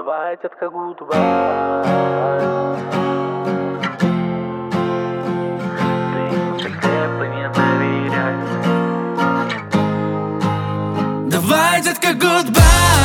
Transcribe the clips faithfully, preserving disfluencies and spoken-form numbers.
Давай, детка, гудбай. Ты слепо не доверяй. Давай, детка, гудбай.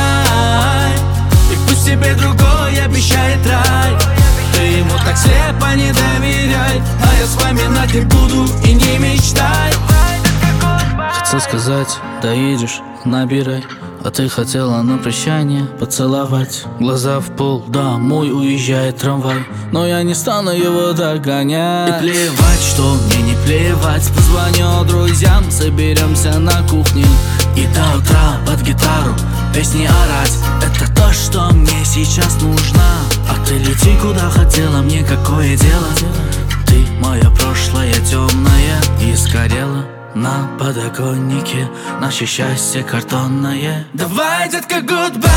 И пусть тебе другой обещает рай. Ты ему так слепо не доверяй, а я вспоминать не буду и не мечтай. Хотел сказать, доедешь, набирай. А ты хотела на прощание поцеловать. Глаза в пол, домой уезжает трамвай, но я не стану его догонять. И плевать, что мне не плевать. Позвоню друзьям, соберемся на кухне и до утра под гитару песни орать. Это то, что мне сейчас нужно. А ты лети куда хотела, мне какое дело. Ты мое прошлое темное и сгорела на подоконнике наше счастье картонное. Давай, детка, гудбай.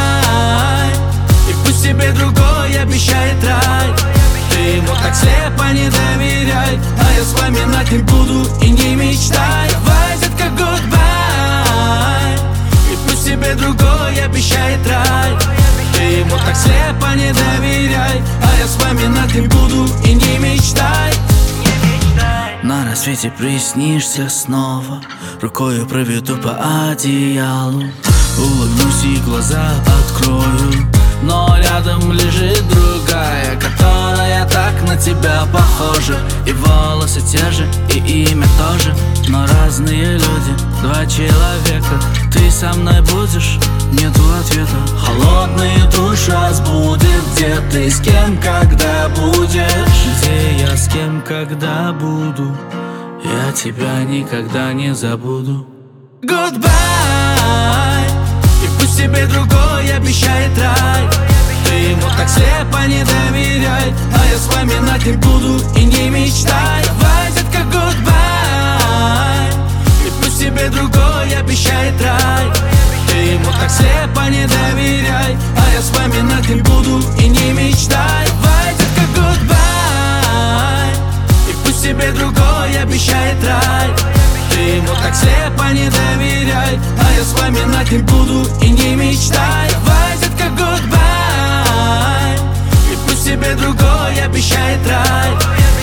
И пусть тебе другой обещает рай. Ты ему так слепо не доверяй, а я вспоминать не буду и не мечтай. Давай, детка, гудбай. И пусть тебе другой обещает рай. Ты ему так слепо не доверяй, а я вспоминать не буду и не мечтай. На рассвете приснишься снова, рукою проведу по одеялу. Улыбнусь и глаза открою, но рядом лежит другая, которая так на тебя похожа. И волосы те же, и имя тоже, но разные люди, два человека. Ты со мной будешь? Нету ответа. Холодный душ разбудит. Где ты, с кем, когда будешь? Где я, с кем, когда буду? Я тебя никогда не забуду. Goodbye. И пусть тебе другой обещает рай. Ты ему так слепо не доверяй, а я вспоминать не буду и не мечтай. Давай, детка, goodbye. И пусть тебе другой обещает рай. Ты ему так слепо не доверяй, а я вспоминать не буду и не мечтай. Давай, детка, goodbye. И пусть тебе другой обещает рай. Ты ему так слепо не доверяй, а я вспоминать не буду и не мечтай. Давай, детка, goodbye. И пусть тебе другой обещает рай.